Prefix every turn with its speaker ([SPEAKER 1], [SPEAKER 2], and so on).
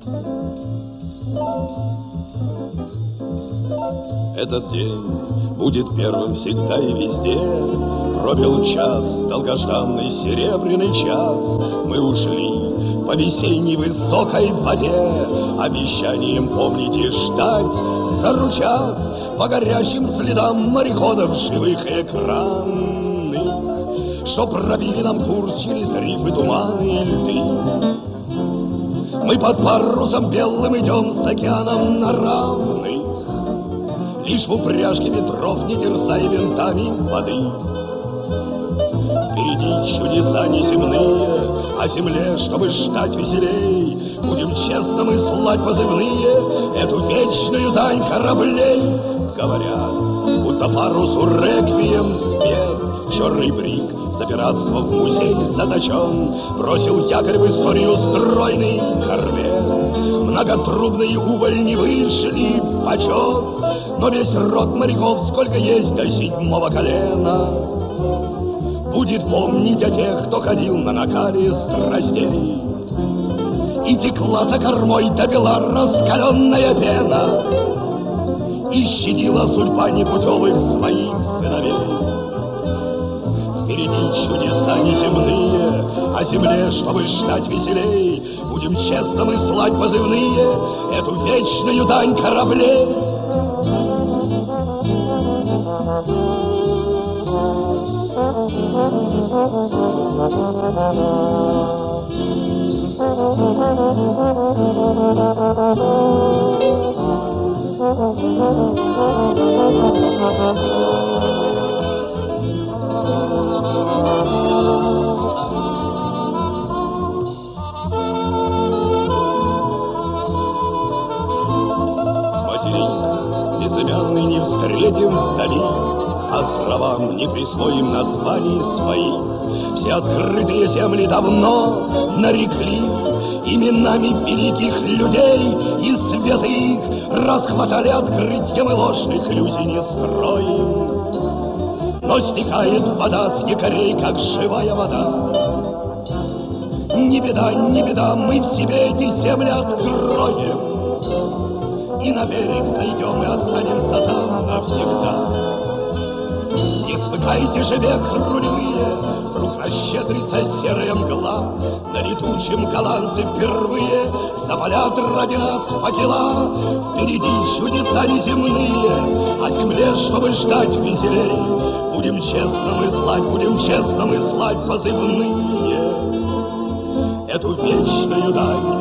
[SPEAKER 1] Этот день будет первым всегда и везде. Пробил час, долгожданный серебряный час. Мы ушли по весенней высокой воде, обещанием помнить и ждать за ручас, по горячим следам мореходов живых и экранных, что пробили нам курс через рифы, туманы и льды. Мы под парусом белым идем с океаном на равных, лишь в упряжке ветров, не терзая винтами воды. Впереди чудеса неземные, о земле, чтобы ждать веселей, будем честно мы слать позывные, эту вечную дань кораблей. Говорят, будто парусу реквием спет, черный брик за пиратство в музей заточен, бросил якорь в историю стройный корвет. Многотрубные увольни вышли в почет, но весь род моряков, сколько есть до 7-го колена, будет помнить о тех, кто ходил на накале страстей, и текла за кормой допила раскаленная пена, и щадила судьба непутевых своих сыновей. Впереди чудеса неземные, о земле, чтобы ждать веселей, будем честно мы слать позывные, эту вечную дань кораблей. Материк безымянный не встретим вдали, островам не присвоим названий своих. Все открытые земли давно нарекли именами великих людей, и святых расхватали открытьем, и ложных иллюзий не строим. Но стекает вода с якорей, как живая вода. Не беда, не беда, мы в себе эти земли откроем, и на берег сойдем, и останемся там навсегда. Не смыкайте же век рулевые, вдруг расщедрится серая мгла, на летучем голландцы впервые запалят ради нас факела. Впереди чудеса неземные, о земле, чтобы ждать веселей, будем честно мы слать позывные, эту вечную дань